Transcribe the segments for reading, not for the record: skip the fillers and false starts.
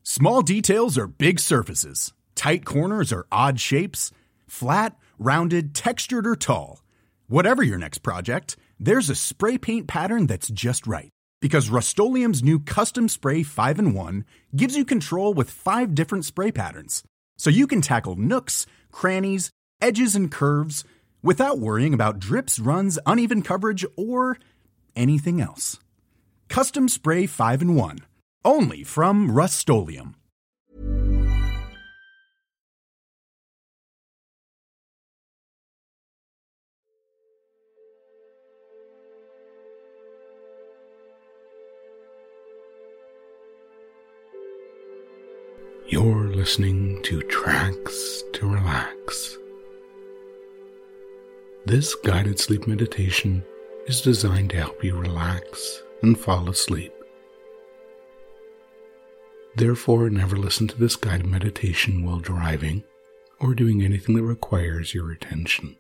Small details are big surfaces. Tight corners are odd shapes. Flat, rounded, textured, or tall. Whatever your next project, there's a spray paint pattern that's just right. Because Rust-Oleum's new Custom Spray 5-in-1 gives you control with 5 different spray patterns. So you can tackle nooks, crannies, edges, and curves without worrying about drips, runs, uneven coverage, or anything else. Custom Spray 5-in-1. Only from Rust-Oleum. You're listening to Tracks to Relax. This guided sleep meditation is designed to help you relax and fall asleep. Therefore, never listen to this guided meditation while driving or doing anything that requires your attention.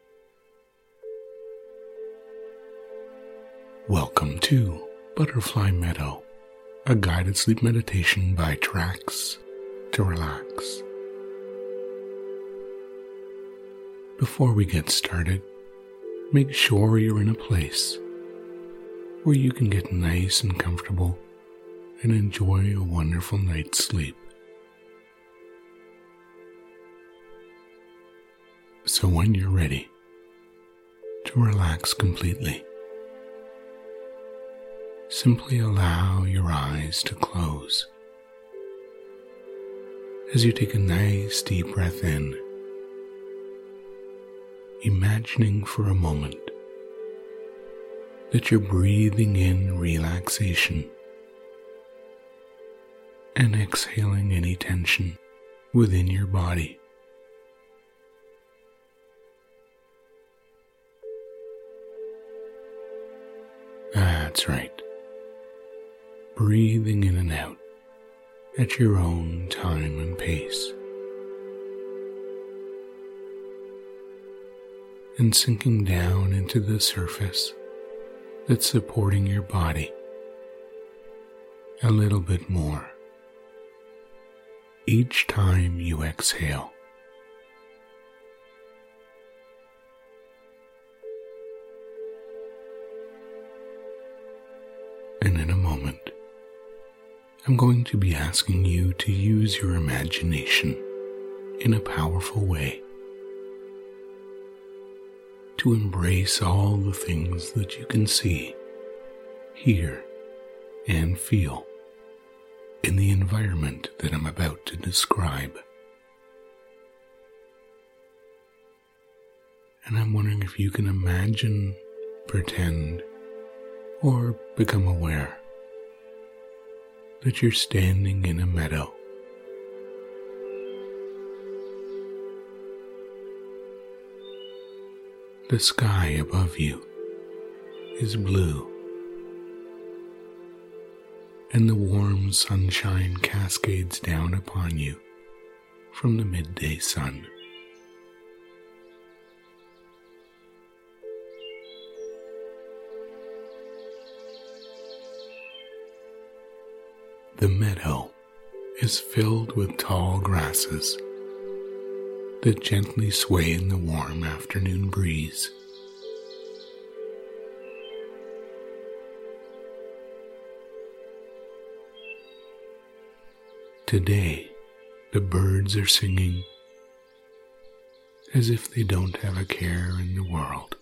Welcome to Butterfly Meadow, a guided sleep meditation by Tracks to Relax. Before we get started, make sure you're in a place where you can get nice and comfortable and enjoy a wonderful night's sleep. So when you're ready to relax completely, simply allow your eyes to close as you take a nice deep breath in, imagining for a moment that you're breathing in relaxation and exhaling any tension within your body. That's right. Breathing in and out at your own time and pace. And sinking down into the surface that's supporting your body a little bit more each time you exhale. And in a moment, I'm going to be asking you to use your imagination in a powerful way to embrace all the things that you can see, hear, and feel in the environment that I'm about to describe. And I'm wondering if you can imagine, pretend, or become aware that you're standing in a meadow. The sky above you is blue, and the warm sunshine cascades down upon you from the midday sun. The meadow is filled with tall grasses that gently sway in the warm afternoon breeze. Today, the birds are singing as if they don't have a care in the world.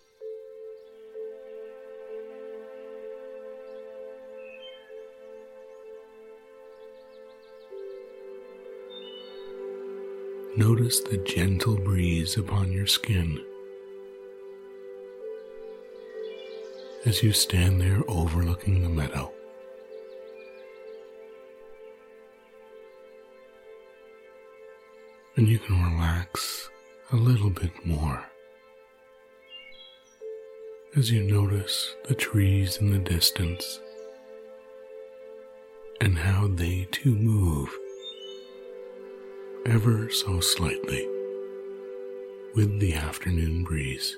Notice the gentle breeze upon your skin as you stand there overlooking the meadow. And you can relax a little bit more as you notice the trees in the distance and how they too move ever so slightly with the afternoon breeze.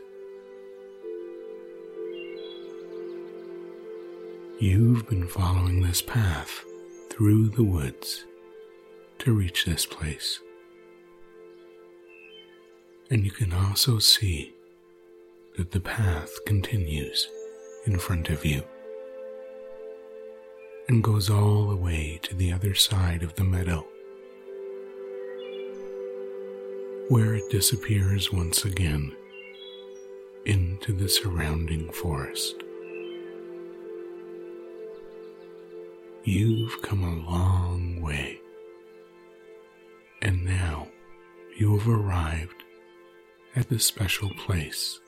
You've been following this path through the woods to reach this place. And you can also see that the path continues in front of you and goes all the way to the other side of the meadow, where it disappears once again into the surrounding forest. You've come a long way, and now you have arrived at the special place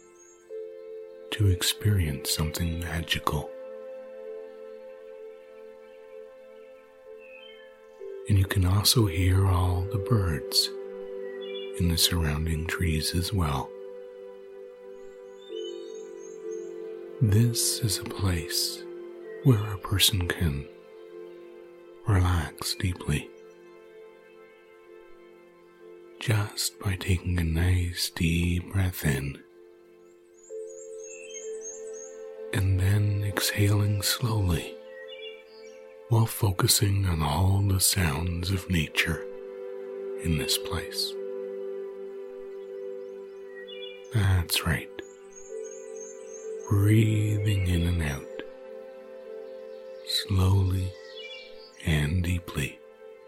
to experience something magical. And you can also hear all the birds in the surrounding trees as well. This is a place where a person can relax deeply just by taking a nice deep breath in and then exhaling slowly while focusing on all the sounds of nature in this place. That's right. Breathing in and out, slowly and deeply,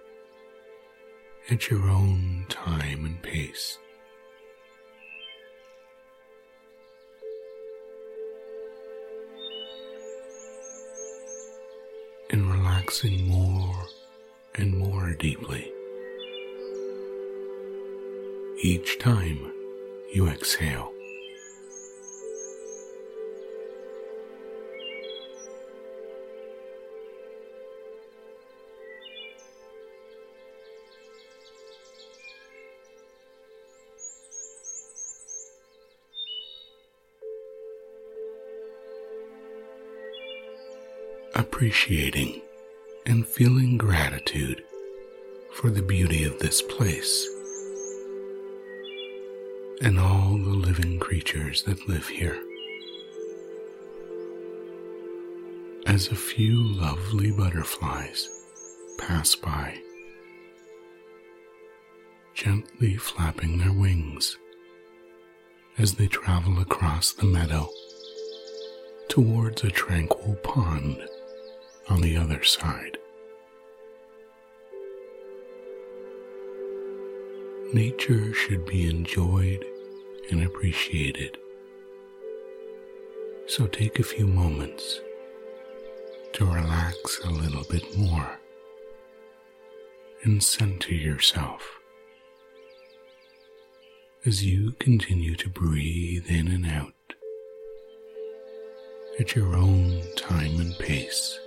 at your own time and pace. And relaxing more and more deeply each time you exhale. Appreciating and feeling gratitude for the beauty of this place and all the living creatures that live here. As a few lovely butterflies pass by, gently flapping their wings as they travel across the meadow towards a tranquil pond on the other side. Nature should be enjoyed and appreciated, so take a few moments to relax a little bit more and center yourself as you continue to breathe in and out at your own time and pace,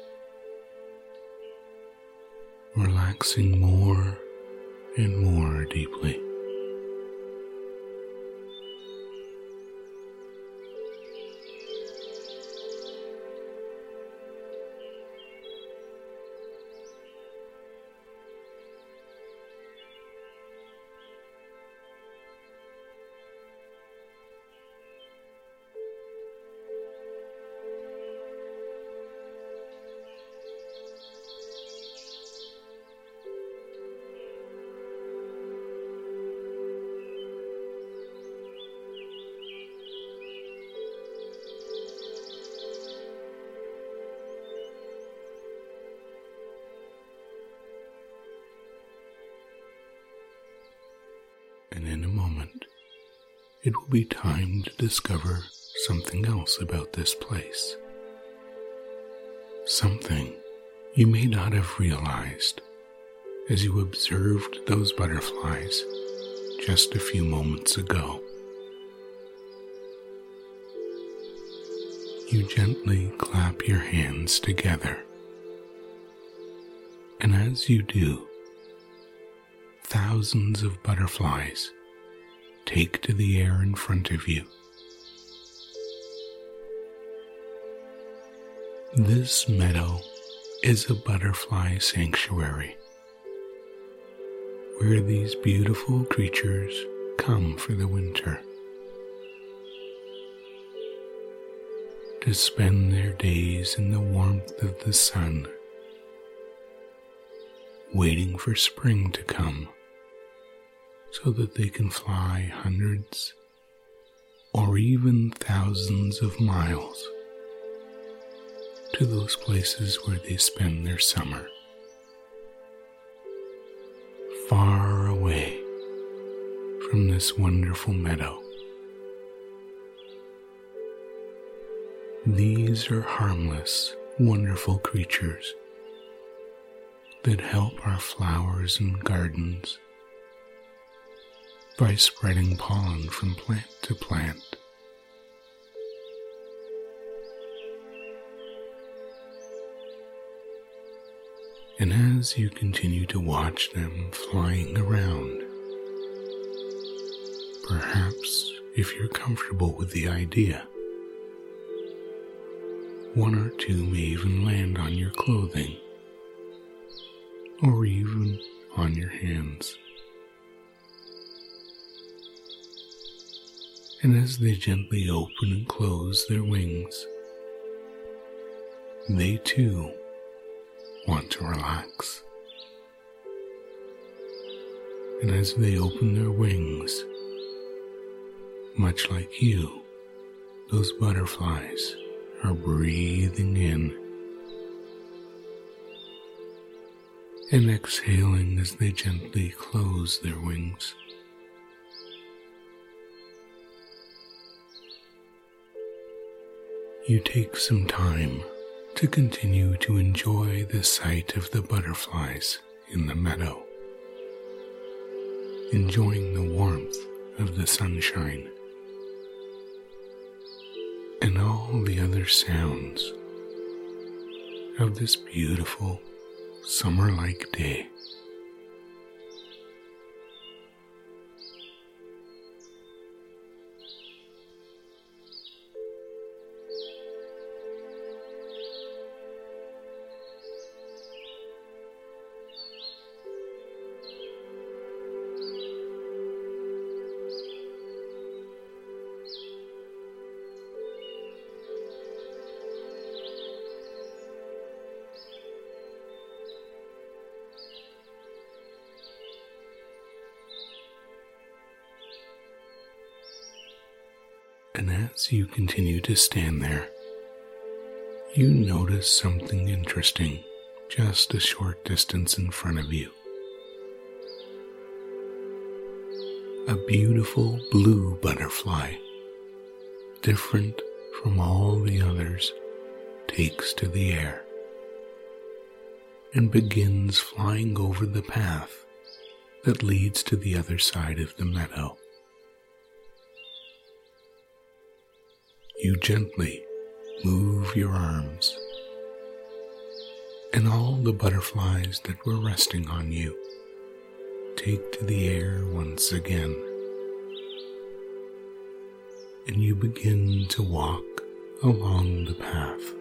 relaxing more and more deeply. And in a moment, it will be time to discover something else about this place. Something you may not have realized as you observed those butterflies just a few moments ago. You gently clap your hands together, and as you do, thousands of butterflies take to the air in front of you. This meadow is a butterfly sanctuary where these beautiful creatures come for the winter to spend their days in the warmth of the sun, waiting for spring to come so that they can fly hundreds or even thousands of miles to those places where they spend their summer, far away from this wonderful meadow. These are harmless, wonderful creatures that help our flowers and gardens by spreading pollen from plant to plant. And as you continue to watch them flying around, perhaps if you're comfortable with the idea, one or two may even land on your clothing or even on your hands. And as they gently open and close their wings, they too want to relax. And as they open their wings, much like you, those butterflies are breathing in and exhaling as they gently close their wings. You take some time to continue to enjoy the sight of the butterflies in the meadow, enjoying the warmth of the sunshine and all the other sounds of this beautiful summer-like day. And as you continue to stand there, you notice something interesting just a short distance in front of you. A beautiful blue butterfly, different from all the others, takes to the air and begins flying over the path that leads to the other side of the meadow. You gently move your arms, and all the butterflies that were resting on you take to the air once again, and you begin to walk along the path,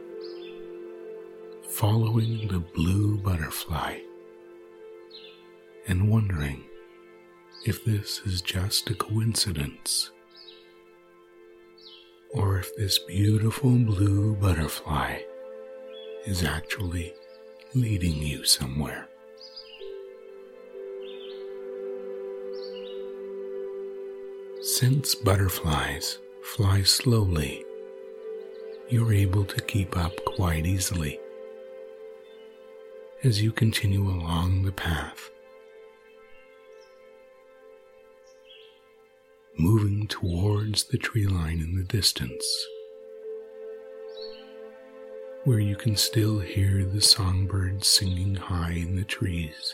following the blue butterfly and wondering if this is just a coincidence, or if this beautiful blue butterfly is actually leading you somewhere. Since butterflies fly slowly, you're able to keep up quite easily as you continue along the path, moving towards the tree line in the distance, where you can still hear the songbirds singing high in the trees.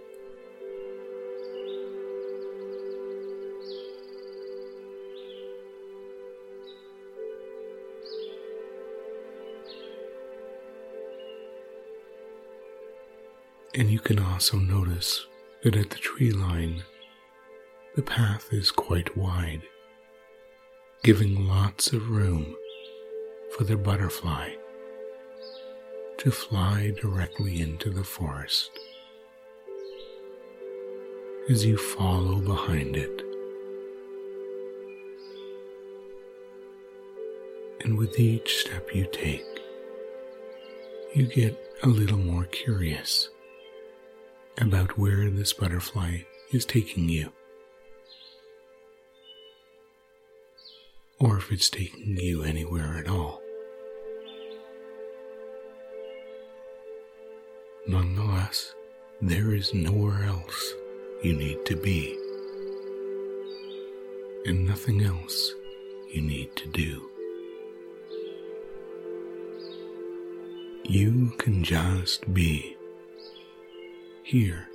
And you can also notice that at the tree line, the path is quite wide, giving lots of room for the butterfly to fly directly into the forest. As you follow behind it, and with each step you take, you get a little more curious about where this butterfly is taking you, or if it's taking you anywhere at all. Nonetheless, there is nowhere else you need to be, and nothing else you need to do. You can just be here,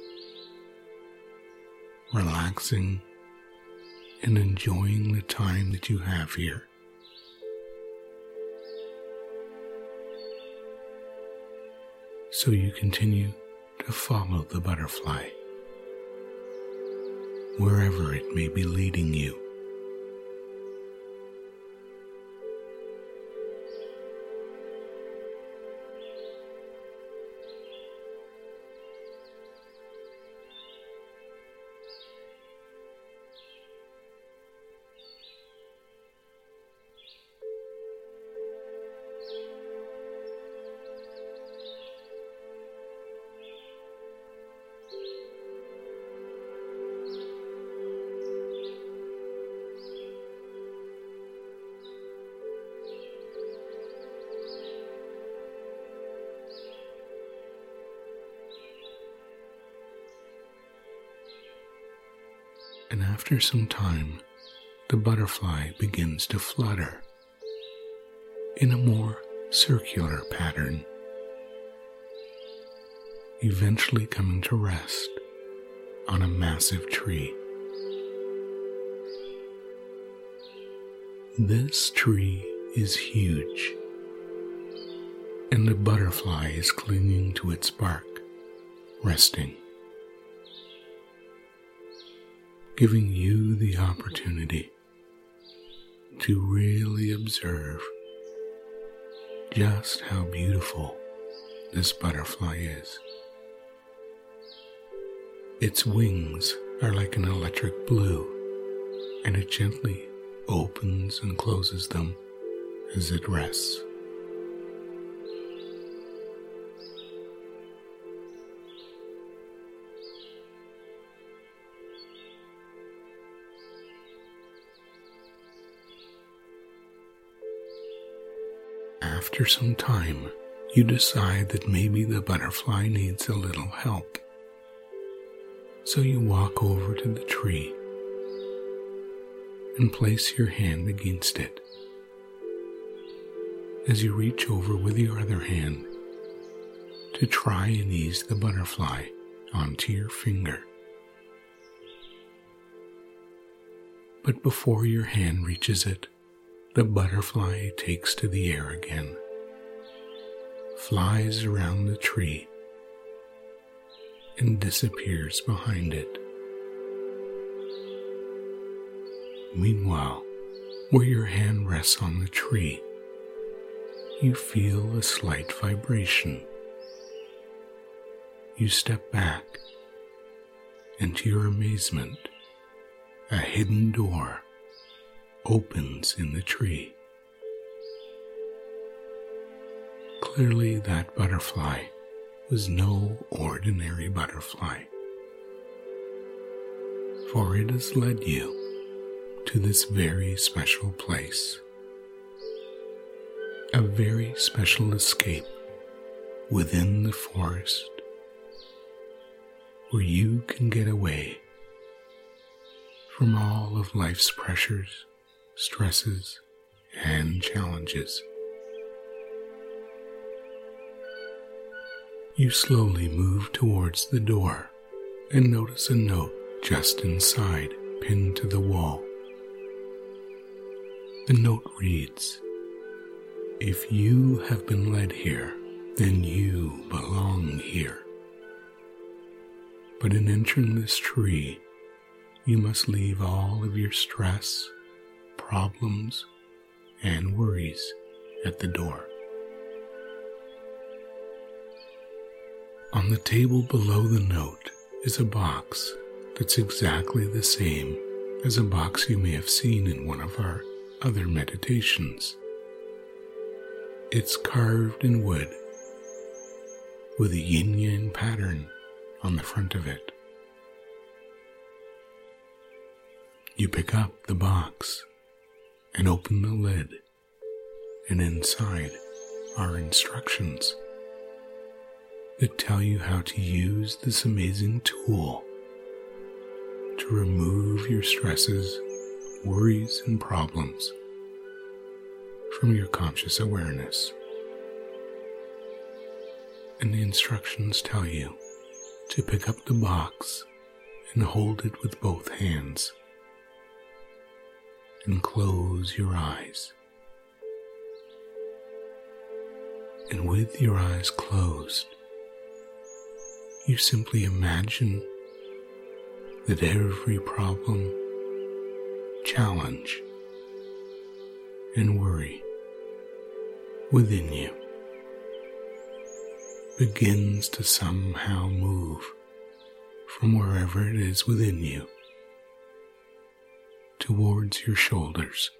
relaxing and enjoying the time that you have here. So you continue to follow the butterfly, wherever it may be leading you. And after some time, the butterfly begins to flutter in a more circular pattern, eventually coming to rest on a massive tree. This tree is huge, and the butterfly is clinging to its bark, resting, giving you the opportunity to really observe just how beautiful this butterfly is. Its wings are like an electric blue, and it gently opens and closes them as it rests. After some time, you decide that maybe the butterfly needs a little help. So you walk over to the tree and place your hand against it. As you reach over with your other hand to try and ease the butterfly onto your finger. But before your hand reaches it, the butterfly takes to the air again, flies around the tree, and disappears behind it. Meanwhile, where your hand rests on the tree, you feel a slight vibration. You step back, and to your amazement, a hidden door opens in the tree. Clearly, that butterfly was no ordinary butterfly, for it has led you to this very special place, a very special escape within the forest where you can get away from all of life's pressures, stresses, and challenges. You slowly move towards the door and notice a note just inside, pinned to the wall. The note reads, "If you have been led here, then you belong here. But in entering this tree, you must leave all of your stress, problems, and worries at the door." On the table below the note is a box that's exactly the same as a box you may have seen in one of our other meditations. It's carved in wood with a yin-yang pattern on the front of it. You pick up the box and open the lid, and inside are instructions that tell you how to use this amazing tool to remove your stresses, worries, and problems from your conscious awareness. And the instructions tell you to pick up the box and hold it with both hands and close your eyes. And with your eyes closed, you simply imagine that every problem, challenge, and worry within you begins to somehow move from wherever it is within you towards your shoulders.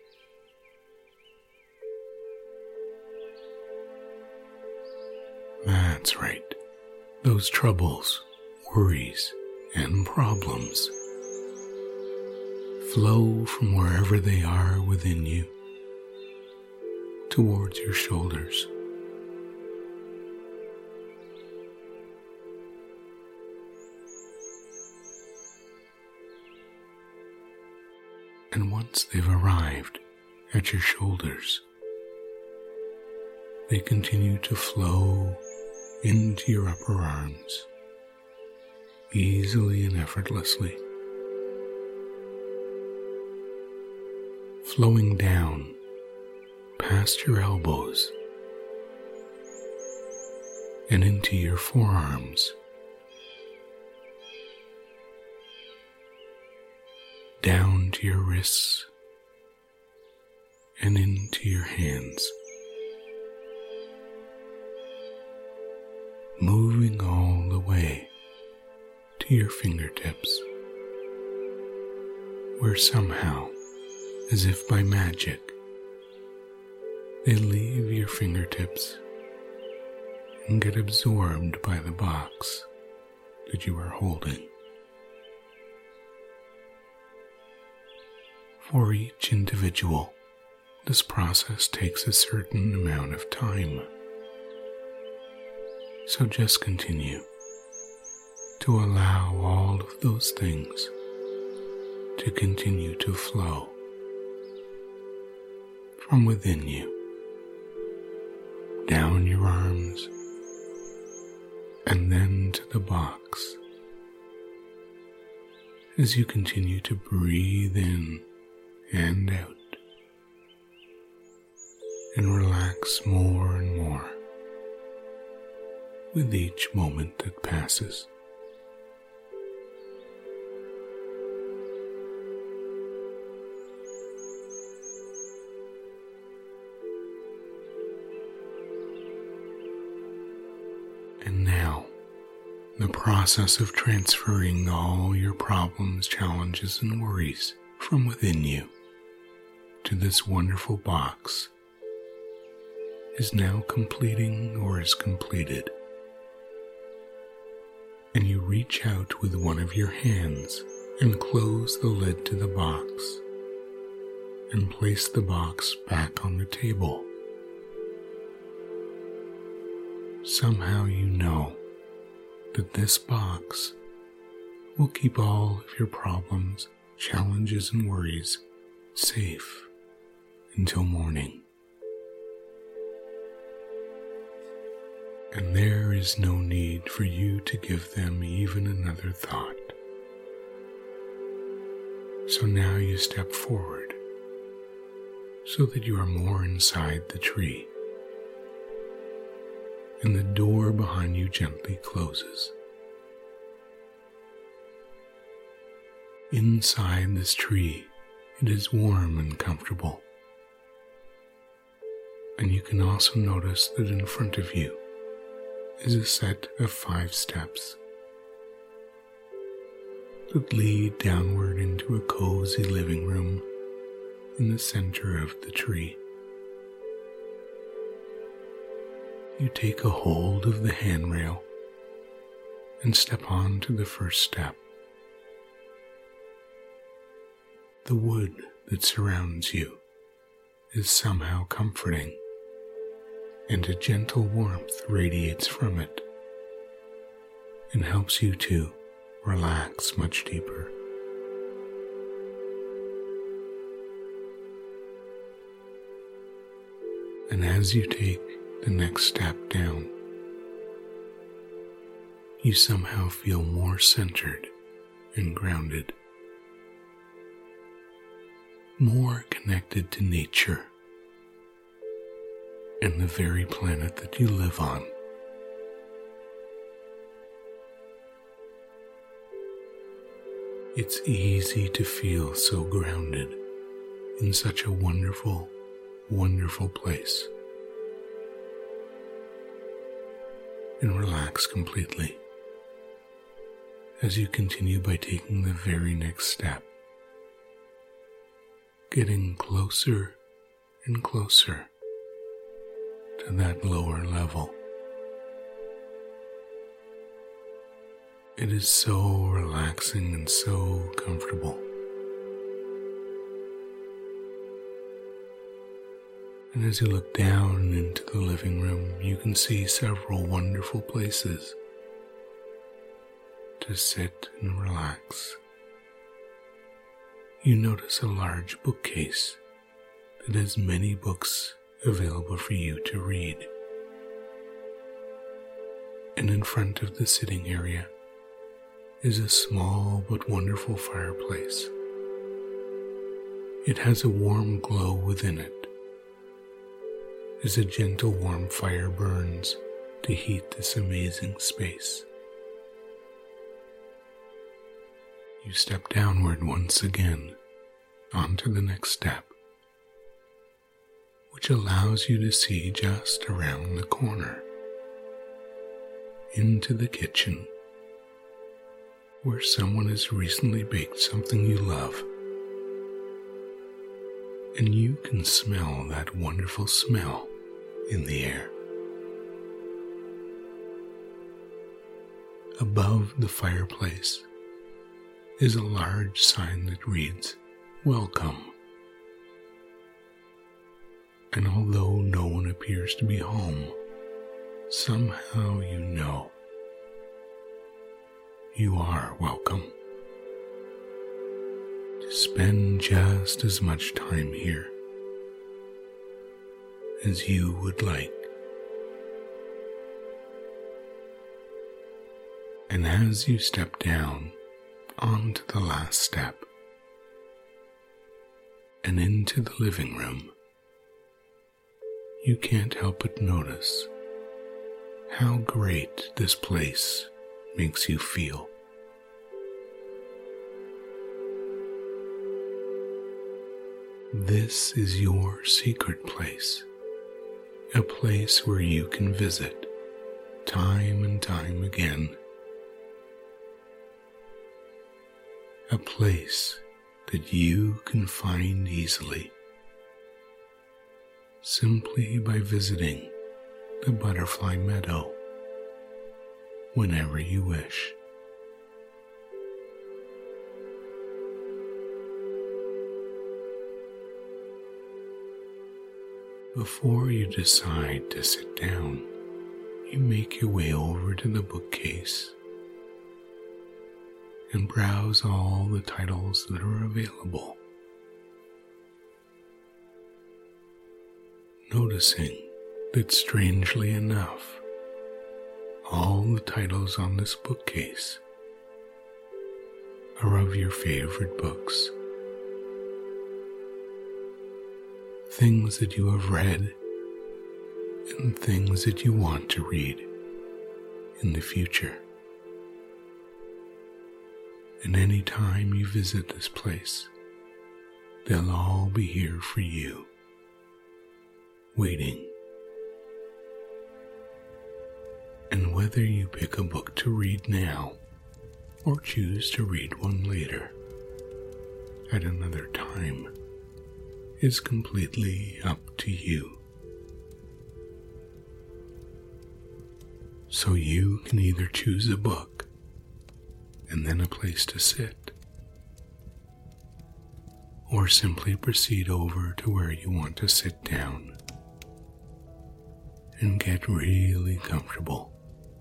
That's right. Those troubles, worries, and problems flow from wherever they are within you towards your shoulders. And once they've arrived at your shoulders, they continue to flow into your upper arms, easily and effortlessly, flowing down past your elbows and into your forearms, down to your wrists and into your hands, moving all the way to your fingertips, where somehow, as if by magic, they leave your fingertips and get absorbed by the box that you are holding. For each individual, this process takes a certain amount of time. So just continue to allow all of those things to continue to flow from within you, down your arms, and then to the box. As you continue to breathe in and out, and relax more and more with each moment that passes. And now, the process of transferring all your problems, challenges, and worries from within you to this wonderful box is now completing or is completed. And you reach out with one of your hands and close the lid to the box and place the box back on the table. Somehow you know that this box will keep all of your problems, challenges, and worries safe until morning. And there is no need for you to give them even another thought. So now you step forward so that you are more inside the tree, and the door behind you gently closes. Inside this tree, it is warm and comfortable, and you can also notice that in front of you is a set of 5 steps that lead downward into a cozy living room in the center of the tree. You take a hold of the handrail and step on to the first step. The wood that surrounds you is somehow comforting, and a gentle warmth radiates from it and helps you to relax much deeper. And as you take the next step down, you somehow feel more centered and grounded, more connected to nature and the very planet that you live on. It's easy to feel so grounded in such a wonderful, wonderful place and relax completely as you continue by taking the very next step, getting closer and closer to that lower level. It is so relaxing and so comfortable. And as you look down into the living room, you can see several wonderful places to sit and relax. You notice a large bookcase that has many books available for you to read. And in front of the sitting area is a small but wonderful fireplace. It has a warm glow within it, as a gentle warm fire burns to heat this amazing space. You step downward once again onto the next step, which allows you to see just around the corner into the kitchen, where someone has recently baked something you love, and you can smell that wonderful smell in the air. Above the fireplace is a large sign that reads, "Welcome." And although no one appears to be home, somehow you know you are welcome to spend just as much time here as you would like. And as you step down onto the last step and into the living room, you can't help but notice how great this place makes you feel. This is your secret place, a place where you can visit time and time again, a place that you can find easily simply by visiting the Butterfly Meadow whenever you wish. Before you decide to sit down, you make your way over to the bookcase and browse all the titles that are available, noticing that strangely enough, all the titles on this bookcase are of your favorite books. Things that you have read and things that you want to read in the future. And any time you visit this place, they'll all be here for you, waiting. And whether you pick a book to read now or choose to read one later at another time is completely up to you. So you can either choose a book and then a place to sit. Or simply proceed over to where you want to sit down and get really comfortable.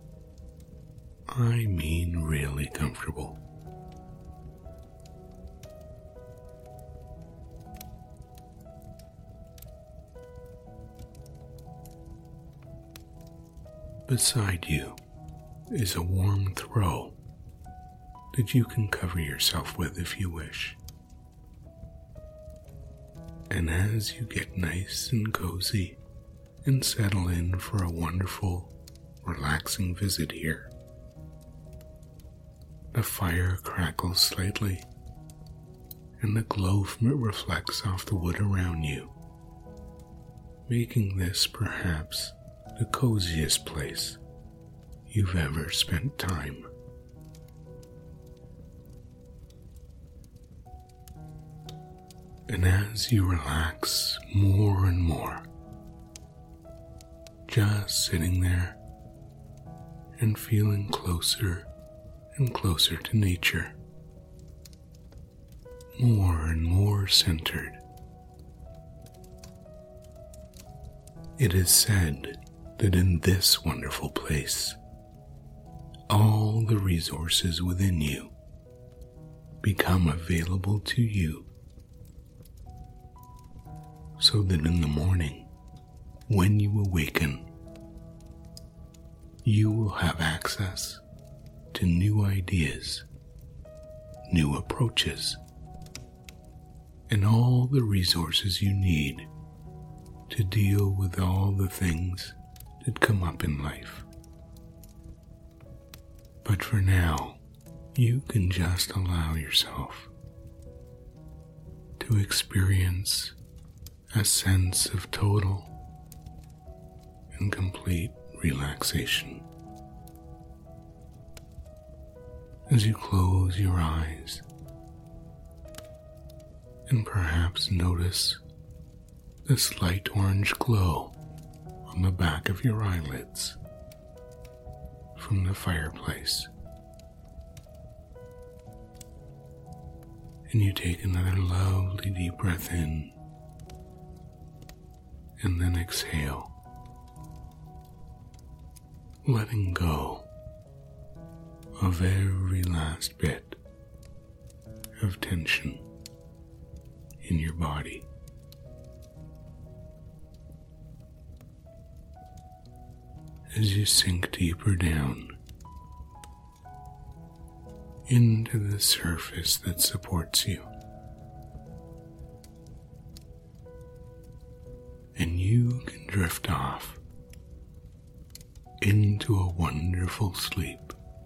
I mean really comfortable. Beside you is a warm throw that you can cover yourself with if you wish. And as you get nice and cozy and settle in for a wonderful, relaxing visit here, the fire crackles slightly and the glow from it reflects off the wood around you, making this perhaps the coziest place you've ever spent time. And as you relax more and more, just sitting there and feeling closer and closer to nature, more and more centered. It is said that in this wonderful place, all the resources within you become available to you, so that in the morning, when you awaken, you will have access to new ideas, new approaches, and all the resources you need to deal with all the things that come up in life. But for now, you can just allow yourself to experience a sense of total and complete relaxation. As you close your eyes and perhaps notice the slight orange glow on the back of your eyelids from the fireplace. And you take another lovely deep breath in and then exhale, letting go of every last bit of tension in your body. As you sink deeper down into the surface that supports you, and you can drift off into a wonderful sleep.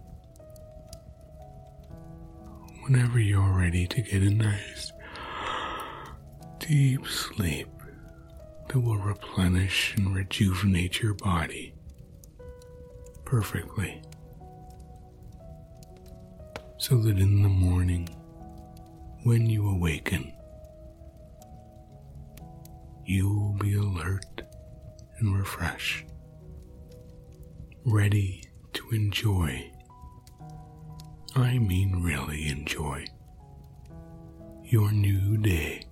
Whenever you're ready to get a nice deep sleep that will replenish and rejuvenate your body perfectly, so that in the morning, when you awaken, you will be alert and refreshed, ready to enjoy, I mean really enjoy, your new day.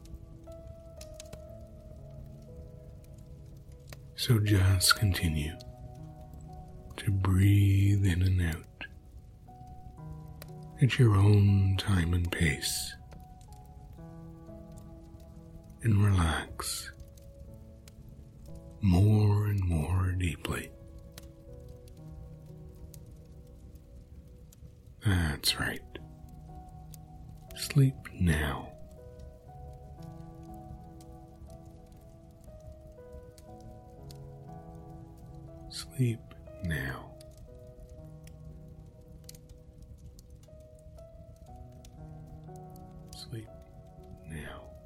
So just continue to breathe in and out at your own time and pace, and relax more and more deeply. That's right. Sleep now. Sleep now. Sleep now.